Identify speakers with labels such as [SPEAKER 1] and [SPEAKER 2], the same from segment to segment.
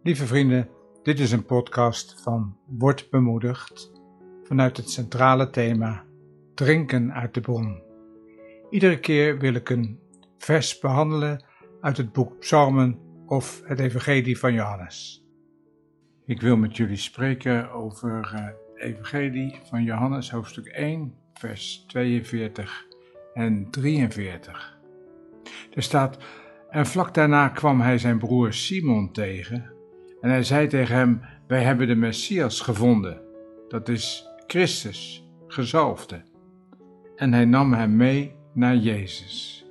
[SPEAKER 1] Lieve vrienden, dit is een podcast van Word bemoedigd vanuit het centrale thema Drinken uit de bron. Iedere keer wil ik een vers behandelen uit het boek Psalmen of het Evangelie van Johannes. Ik wil met jullie spreken over het Evangelie van Johannes hoofdstuk 1, vers 42 en 43. Er staat: En vlak daarna kwam hij zijn broer Simon tegen en hij zei tegen hem: Wij hebben de Messias gevonden, dat is Christus, gezalfde. En hij nam hem mee naar Jezus.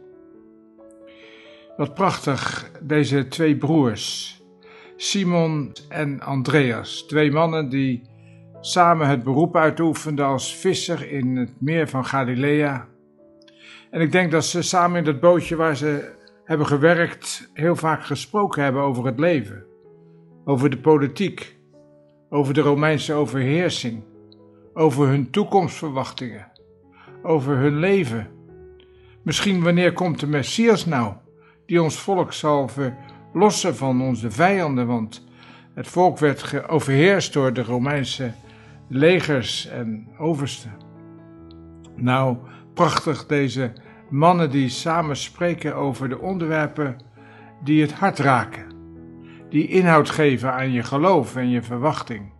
[SPEAKER 1] Wat prachtig, deze twee broers, Simon en Andreas, twee mannen die samen het beroep uitoefenden als visser in het meer van Galilea. En ik denk dat ze samen in dat bootje waar ze hebben gewerkt heel vaak gesproken hebben over het leven, over de politiek, over de Romeinse overheersing, over hun toekomstverwachtingen, over hun leven. Misschien wanneer komt de Messias nou, die ons volk zal verlossen van onze vijanden, want het volk werd geoverheerst door de Romeinse legers en oversten. Nou, prachtig deze mannen die samen spreken over de onderwerpen die het hart raken, die inhoud geven aan je geloof en je verwachting.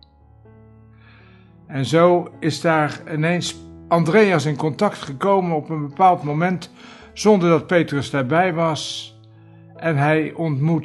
[SPEAKER 1] En zo is daar ineens Andreas in contact gekomen op een bepaald moment, zonder dat Petrus daarbij was. En hij ontmoet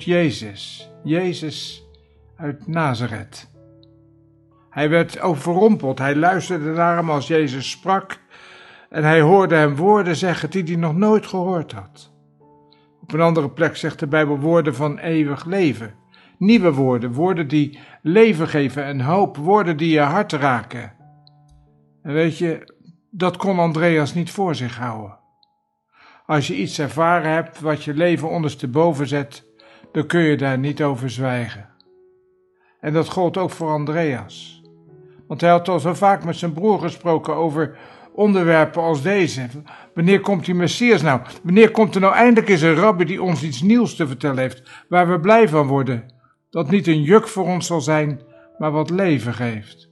[SPEAKER 1] Jezus uit Nazareth. Hij werd overrompeld, hij luisterde naar hem als Jezus sprak en hij hoorde hem woorden zeggen die hij nog nooit gehoord had. Op een andere plek zegt de Bijbel woorden van eeuwig leven. Nieuwe woorden, woorden die leven geven en hoop, woorden die je hart raken. En weet je, dat kon Andreas niet voor zich houden. Als je iets ervaren hebt wat je leven ondersteboven zet, dan kun je daar niet over zwijgen. En dat gold ook voor Andreas. Want hij had al zo vaak met zijn broer gesproken over onderwerpen als deze. Wanneer komt die Messias nou? Wanneer komt er nou eindelijk eens een rabbi die ons iets nieuws te vertellen heeft, waar we blij van worden? Dat niet een juk voor ons zal zijn, maar wat leven geeft.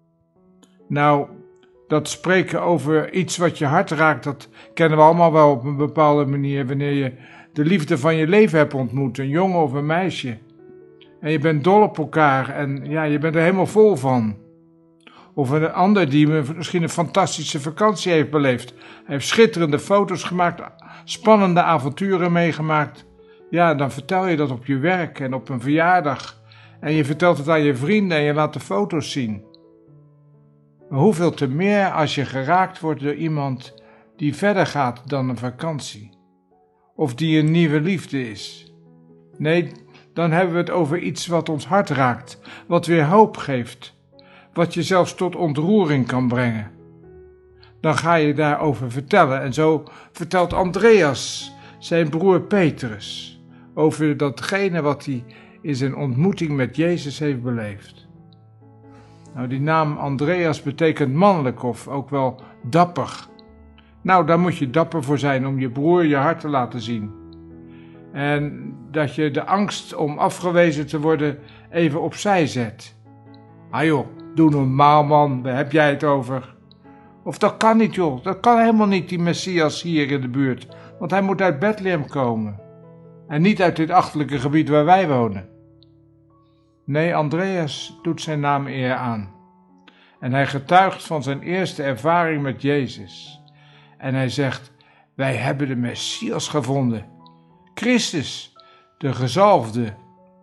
[SPEAKER 1] Nou, dat spreken over iets wat je hart raakt, dat kennen we allemaal wel op een bepaalde manier. Wanneer je de liefde van je leven hebt ontmoet, een jongen of een meisje. En je bent dol op elkaar en ja, je bent er helemaal vol van. Of een ander die misschien een fantastische vakantie heeft beleefd. Hij heeft schitterende foto's gemaakt, spannende avonturen meegemaakt. Ja, dan vertel je dat op je werk en op een verjaardag. En je vertelt het aan je vrienden en je laat de foto's zien. Maar hoeveel te meer als je geraakt wordt door iemand die verder gaat dan een vakantie. Of die een nieuwe liefde is. Nee, dan hebben we het over iets wat ons hart raakt, wat weer hoop geeft. Wat je zelfs tot ontroering kan brengen. Dan ga je daarover vertellen. En zo vertelt Andreas zijn broer Petrus over datgene wat hij in zijn ontmoeting met Jezus heeft beleefd. Nou, die naam Andreas betekent mannelijk of ook wel dapper. Nou, daar moet je dapper voor zijn om je broer je hart te laten zien. En dat je de angst om afgewezen te worden even opzij zet. Ah joh, doe normaal man, waar heb jij het over? Of dat kan niet joh, dat kan helemaal niet die Messias hier in de buurt. Want hij moet uit Bethlehem komen. En niet uit dit achterlijke gebied waar wij wonen. Nee, Andreas doet zijn naam eer aan. En hij getuigt van zijn eerste ervaring met Jezus. En hij zegt, wij hebben de Messias gevonden. Christus, de gezalfde.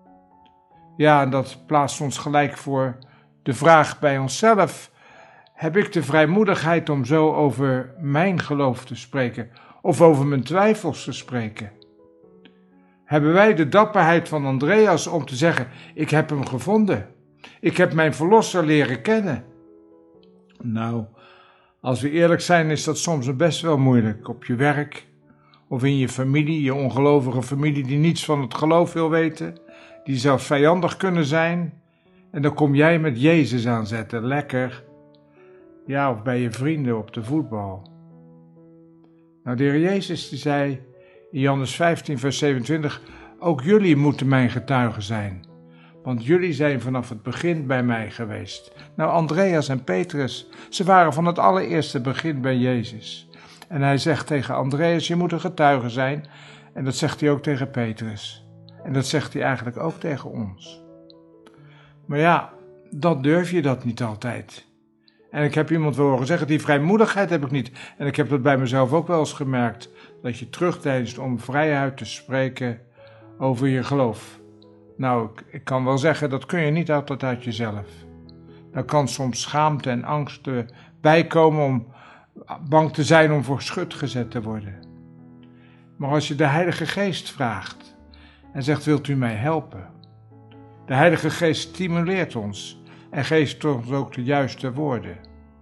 [SPEAKER 1] Ja, en dat plaatst ons gelijk voor de vraag bij onszelf: heb ik de vrijmoedigheid om zo over mijn geloof te spreken of over mijn twijfels te spreken? Hebben wij de dapperheid van Andreas om te zeggen: ik heb hem gevonden, ik heb mijn verlosser leren kennen? Nou, als we eerlijk zijn is dat soms best wel moeilijk op je werk of in je familie, je ongelovige familie die niets van het geloof wil weten, die zelfs vijandig kunnen zijn. En dan kom jij met Jezus aanzetten, lekker. Ja, of bij je vrienden op de voetbal. Nou, de Heer Jezus die zei in Johannes 15 vers 27, ook jullie moeten mijn getuigen zijn. want jullie zijn vanaf het begin bij mij geweest. Nou, Andreas en Petrus, ze waren van het allereerste begin bij Jezus. En hij zegt tegen Andreas, je moet een getuige zijn. En dat zegt hij ook tegen Petrus. En dat zegt hij eigenlijk ook tegen ons. Maar ja, dan durf je dat niet altijd. En ik heb iemand horen zeggen, die vrijmoedigheid heb ik niet. En ik heb dat bij mezelf ook wel eens gemerkt. Dat je terugdeinst om vrijheid te spreken over je geloof. Nou, ik kan wel zeggen, dat kun je niet altijd uit jezelf. Daar kan soms schaamte en angst bijkomen om bang te zijn om voor schut gezet te worden. Maar als je de Heilige Geest vraagt en zegt, wilt u mij helpen? De Heilige Geest stimuleert ons en geeft ons ook de juiste woorden.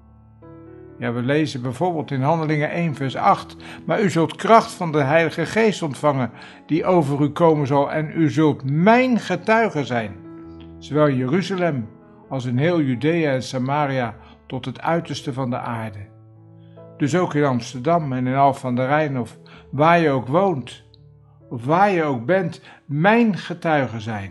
[SPEAKER 1] Ja, we lezen bijvoorbeeld in Handelingen 1 vers 8, maar u zult kracht van de Heilige Geest ontvangen, die over u komen zal, en u zult mijn getuige zijn, zowel in Jeruzalem als in heel Judea en Samaria tot het uiterste van de aarde. Dus ook in Amsterdam en in Alphen aan de Rijn, of waar je ook woont, of waar je ook bent, mijn getuige zijn.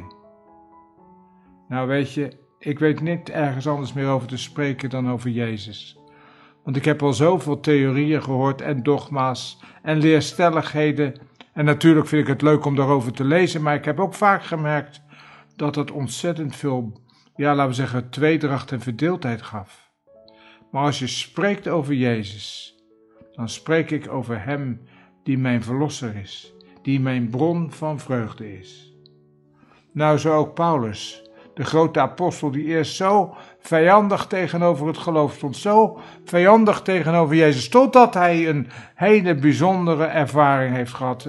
[SPEAKER 1] Nou weet je, ik weet niet ergens anders meer over te spreken dan over Jezus. Want ik heb al zoveel theorieën gehoord en dogma's en leerstelligheden. En natuurlijk vind ik het leuk om daarover te lezen, maar ik heb ook vaak gemerkt dat het ontzettend veel, laten we zeggen, tweedracht en verdeeldheid gaf. Maar als je spreekt over Jezus, dan spreek ik over Hem die mijn verlosser is, die mijn bron van vreugde is. Nou, zo ook Paulus, de grote apostel die eerst zo vijandig tegenover het geloof stond, zo vijandig tegenover Jezus, totdat hij een hele bijzondere ervaring heeft gehad,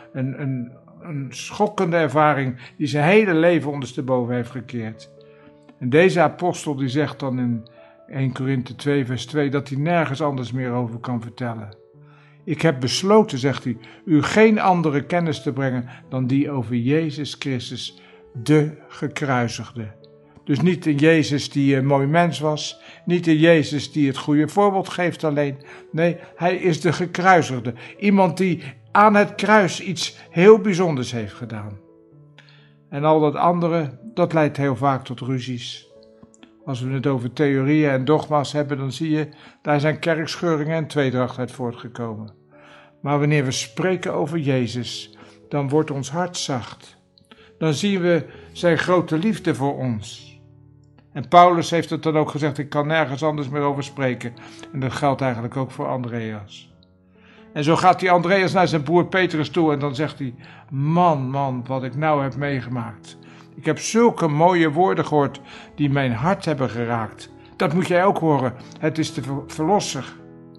[SPEAKER 1] een schokkende ervaring die zijn hele leven ondersteboven heeft gekeerd. En deze apostel die zegt dan in 1 Korinthe 2 vers 2 dat hij nergens anders meer over kan vertellen. Ik heb besloten, zegt hij, u geen andere kennis te brengen dan die over Jezus Christus, de gekruisigde. Dus niet een Jezus die een mooi mens was, niet een Jezus die het goede voorbeeld geeft alleen. Nee, hij is de gekruisigde. Iemand die aan het kruis iets heel bijzonders heeft gedaan. En al dat andere, dat leidt heel vaak tot ruzies. Als we het over theorieën en dogma's hebben, dan zie je, daar zijn kerkscheuringen en tweedracht uit voortgekomen. Maar wanneer we spreken over Jezus, dan wordt ons hart zacht. Dan zien we zijn grote liefde voor ons. En Paulus heeft het dan ook gezegd, ik kan nergens anders meer over spreken. En dat geldt eigenlijk ook voor Andreas. En zo gaat die Andreas naar zijn broer Petrus toe en dan zegt hij, man, wat ik nou heb meegemaakt. Ik heb zulke mooie woorden gehoord die mijn hart hebben geraakt. Dat moet jij ook horen, het is de verlosser.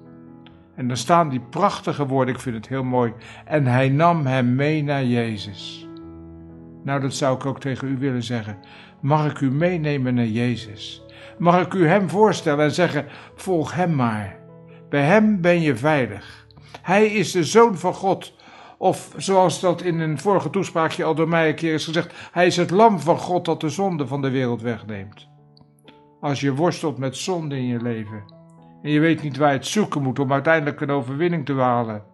[SPEAKER 1] En dan staan die prachtige woorden, ik vind het heel mooi. En hij nam hem mee naar Jezus. Nou, dat zou ik ook tegen u willen zeggen. Mag ik u meenemen naar Jezus? Mag ik u hem voorstellen en zeggen, volg hem maar. Bij hem ben je veilig. Hij is de Zoon van God. Of zoals dat in een vorige toespraakje al door mij een keer is gezegd, hij is het lam van God dat de zonde van de wereld wegneemt. Als je worstelt met zonde in je leven en je weet niet waar je het zoeken moet om uiteindelijk een overwinning te behalen.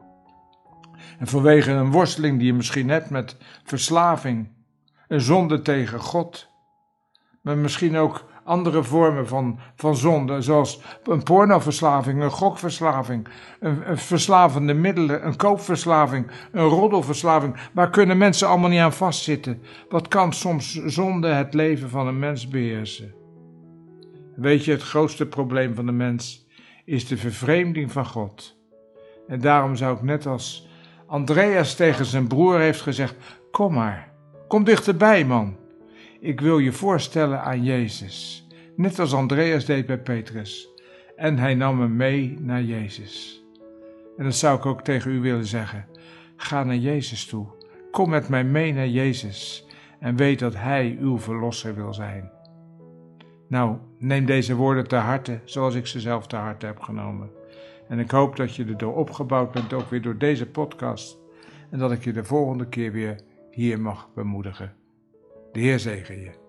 [SPEAKER 1] En vanwege een worsteling die je misschien hebt met verslaving, een zonde tegen God, maar misschien ook andere vormen van zonde, zoals een pornoverslaving, een gokverslaving, een verslavende middelen, een koopverslaving, een roddelverslaving. Waar kunnen mensen allemaal niet aan vastzitten? Wat kan soms zonde het leven van een mens beheersen? Weet je, het grootste probleem van de mens is de vervreemding van God. En daarom zou ik net als Andreas tegen zijn broer heeft gezegd, kom maar, kom dichterbij man. Ik wil je voorstellen aan Jezus, net als Andreas deed bij Petrus. En hij nam hem mee naar Jezus. En dat zou ik ook tegen u willen zeggen. Ga naar Jezus toe. Kom met mij mee naar Jezus. En weet dat Hij uw verlosser wil zijn. Nou, neem deze woorden ter harte, zoals ik ze zelf ter harte heb genomen. En ik hoop dat je erdoor opgebouwd bent, ook weer door deze podcast. En dat ik je de volgende keer weer hier mag bemoedigen. De Heer zegen je.